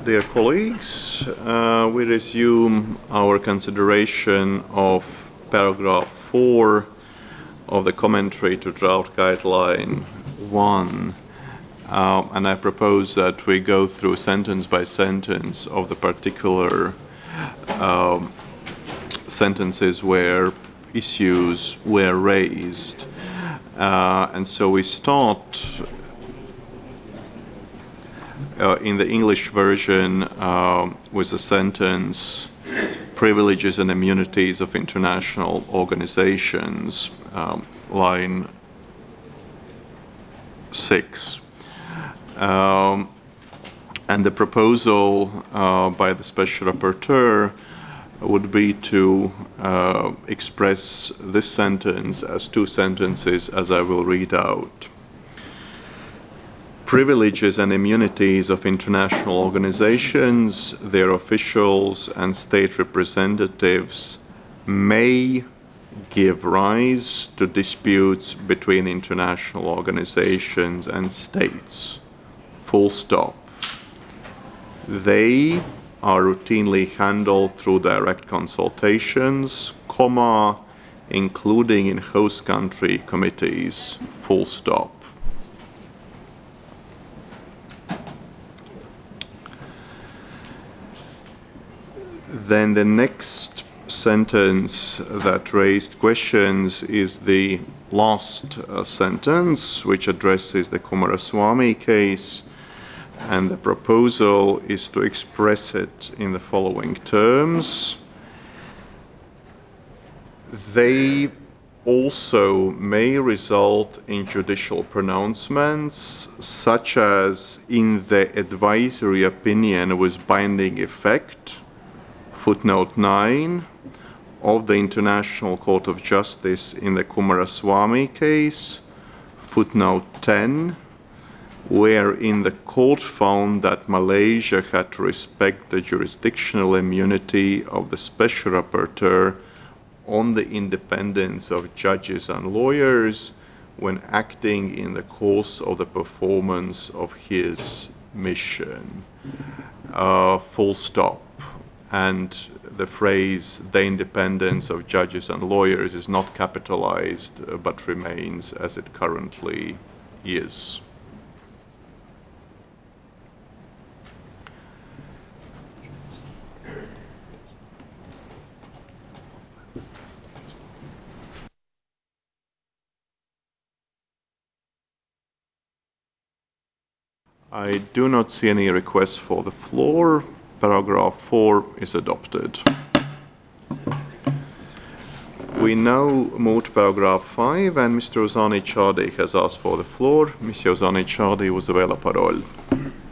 Dear colleagues, we resume our consideration of paragraph 4 of the commentary to draft guideline 1, and I propose that we go through sentence by sentence of the particular sentences where issues were raised. And so we start in the English version with the sentence privileges and immunities of international organizations, line 6. And the proposal by the Special Rapporteur would be to express this sentence as two sentences, as I will read out. Privileges and immunities of international organizations, their officials and state representatives may give rise to disputes between international organizations and states. Full stop. They are routinely handled through direct consultations, comma, including in host country committees. Full stop. Then the next sentence that raised questions is the last sentence, which addresses the Coomaraswamy case, and the proposal is to express it in the following terms. They also may result in judicial pronouncements, such as in the advisory opinion with binding effect, footnote 9, of the International Court of Justice in the Coomaraswamy case, footnote 10, wherein the court found that Malaysia had to respect the jurisdictional immunity of the Special Rapporteur on the independence of judges and lawyers when acting in the course of the performance of his mission. Full stop. And the phrase, the independence of judges and lawyers, is not capitalized, but remains as it currently is. I do not see any requests for the floor. Paragraph 4 is adopted. We now move to paragraph 5, and Mr. Ozani Chadi has asked for the floor. Monsieur Ozani Chadi, vous avez la parole.